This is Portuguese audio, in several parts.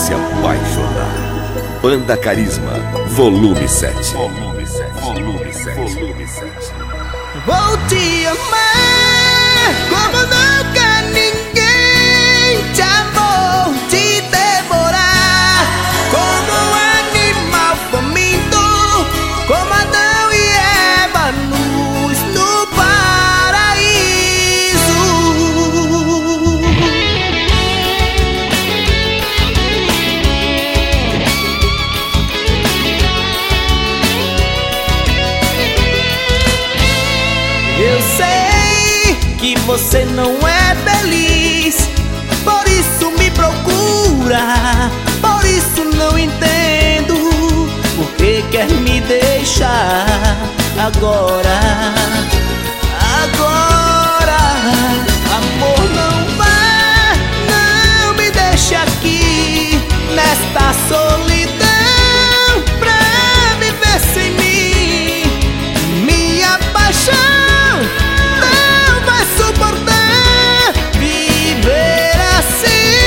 se apaixonar. Banda Carisma, volume 7. Volume 7. Volume 7. Volume 7. Vou te amar como nunca ninguém te amou, te devorar como um animal faminto, como Adão e Eva nus no paraíso. Eu sei que você não é feliz, por isso me procura, por isso não entendo por que quer me deixar agora. Agora, amor, não vá, não me deixe aqui nesta solidão pra viver sem mim. Minha paixão não vai suportar viver assim.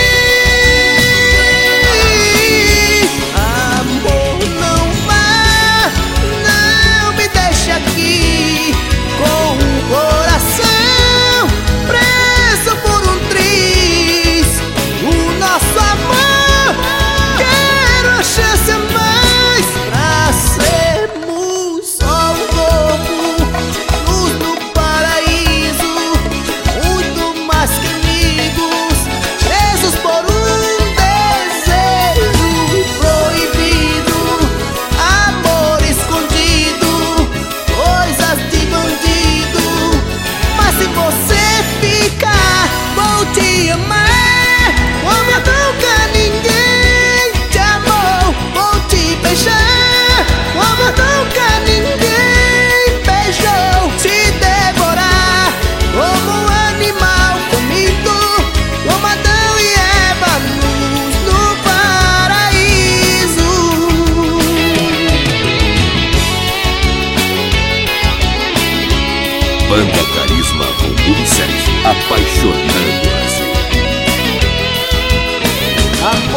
Amor, não vá, não me deixe aqui com o coração preso por um triz. O nosso amor, quero a chance a mais pra sermos só um novo luz no paraíso, muito mais que amigos, presos por um desejo proibido, amor escondido, coisas de bandido. Mas se você ficar, vou te amar como nunca ninguém te amou. Vou te beijar como nunca ninguém beijou, te devorar como um animal faminto, como Adão e Eva nus no paraíso. Banda Carisma, volume 7. Apaixonando o Brasil.